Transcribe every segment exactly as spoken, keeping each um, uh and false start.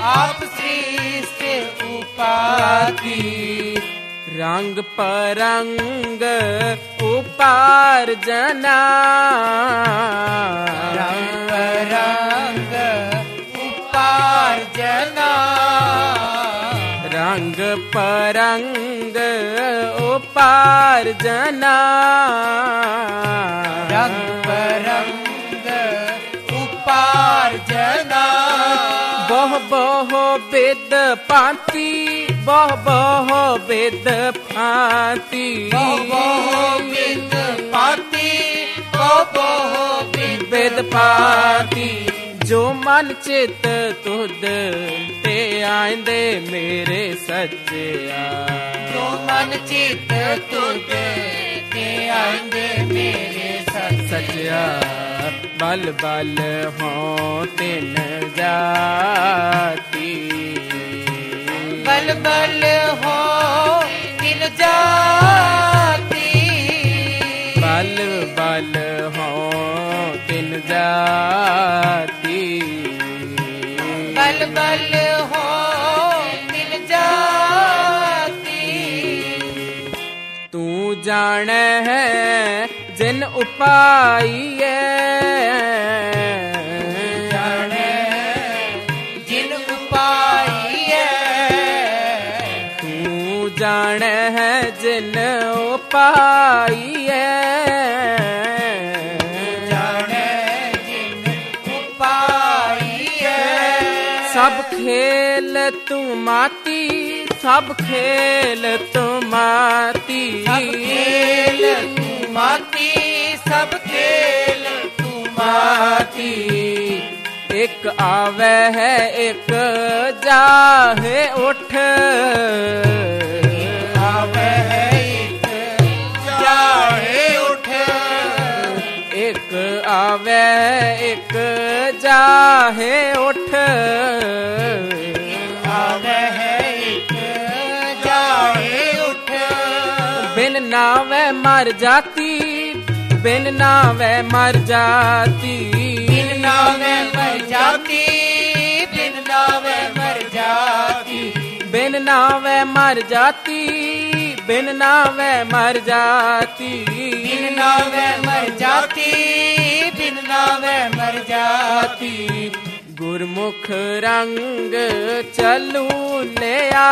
आप सृष्टि उपाधि। रंग परंग उपार्जना, रंग परंग उपार्जना, रंग परंग उपार्जना, रंग परंग उपार्जना। बहु बहु वेद पांति, बहु बहु वेद पांति, बहु बहु वेद पांति, बहु बहु वेद पांति। जो मन चित तुद ते आंदे मेरे सच्चिया, जो मन चित तुद ते आंदे मेरे सच्चिया। बल बल हों तिन जाति, बल बल हो तिन जाति, बल बल हों तिन जाति, बल बल हो तिन जाति। तू जाने है जिन उपाइए, जाने जिन उपाइए, तू जाने है जिन उपाइए, जाने जिन उपाइए। सब खेल तू माती, सब खेल तू माती, सब खेल तू माती, सब खेल तू माती। एक आवे है एक जाहे उठ, आवे है एक जाहे उठ, एक आवे एक जाहे उठ, आवे है एक जाहे उठ। बिन नावे मर जाती, बिन नावे मर जाती, बिन नावे मर जाती, बिन नावे मर जाती, बिन नावे मर जाती, बिन नावे मर जाती, बिन नावे मर जाती, बिन नावे मर जाती। गुरमुख रंग चलू ले आ,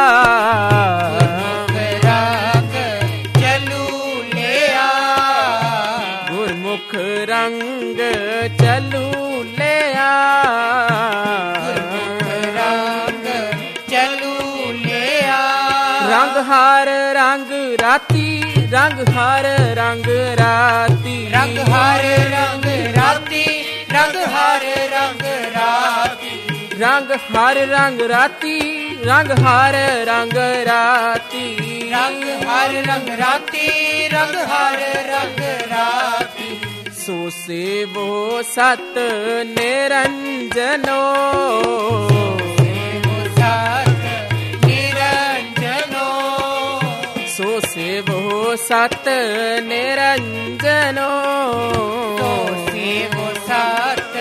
गुरमुख रंग चलू ले आ, गुरमुख रंग चलू ले आ, गुरमुख रंग चलू ले आ। रंग हार रंग राती, रंग हार रंग राती, रंग हर रंग राती, रंग हर रंग राती, रंग हर रंग राती, रंग हर रंग राती, रंग हर रंग राती, रंग हर रंग राती। सो सेवो सत निरंजनो, सेवो सत निरंजनो, सो सेवो सत निरंजनो, तो सेवो सत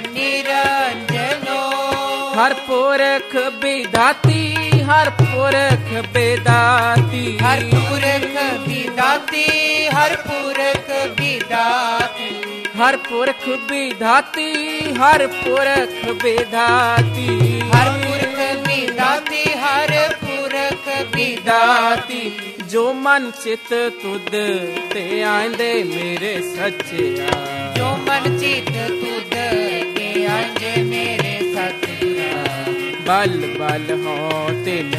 निरंजनो। हर पुरख विधाती, हर पुरख विधाती, हर पुरख विधाती, हर पुरख विधाती, हर पुरख विधाती, हर पुरख विधाती, हर पुरख विधाती, हर पुरख विधाती। जो मन चित तुद ते आंदे मेरे सच्चिया, जो मन चित तुद ते आंदे मेरे सच्चिया। बल बल हो तिन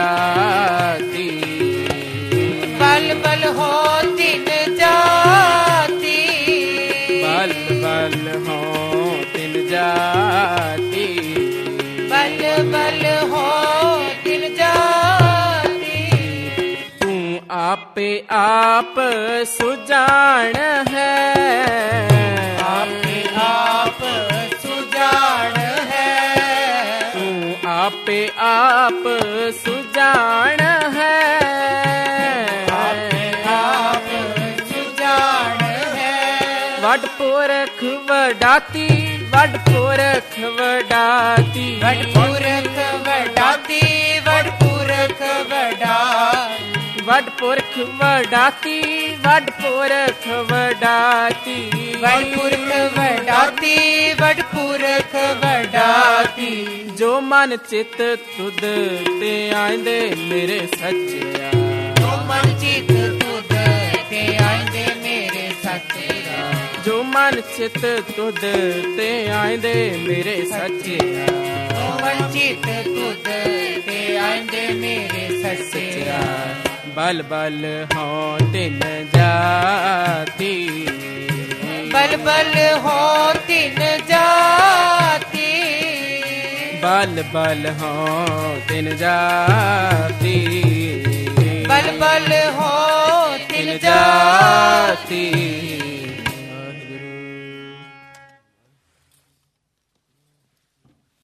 जाती, बल बल हो तिन जाती, बल बल हो तिन जाती, बल बल हो तिन जाती। तू आपे आप सुजान है, आपे आप सुजान है, तू आपे आप सुजान है, आपे आप सुजान है। वड पुरख वडाती, वड पुरख वडाती, वड पुरख ਵੱਡ ਪੁਰਖ ਵਡਾਤੀ, ਵੱਡ ਪੁਰਖ ਵਡਾਤੀ, ਵੱਡ ਪੁਰਖ ਵਡਾਤੀ, ਵੱਡ ਪੁਰਖ ਵਡਾਤੀ। ਜੋ ਮਨ ਚਿਤ ਤੁਧ ਤੇ ਆਂਦੇ ਮੇਰੇ ਸੱਚਿਆ, ਜੋ ਮਨ ਚਿਤ ਤੁਧ ਤੇ ਆਂਦੇ ਮੇਰੇ ਸੱਚਿਆ, ਜੋ ਮਨ ਚਿਤ ਤੁਧ ਤੇ ਆਂਦੇ ਮੇਰੇ ਸੱਚਿਆ, ਜੋ ਮਨ ਚਿਤ ਤੁਧ ਤੇ ਆਂਦੇ ਮੇਰੇ ਸੱਚਿਆ। ਬਲ ਬਲ ਹੋ ਤਿਨ ਜਾਤੀ, ਬਲ ਬਲ ਹੋ ਤਿਨ ਜਾਤੀ, ਬਲ ਬਲ ਹੋ ਤਿਨ ਜਾਤੀ, ਬਲ ਬਲ ਹੋ ਤਿਨ ਤਿਨ ਜਾਤੀ।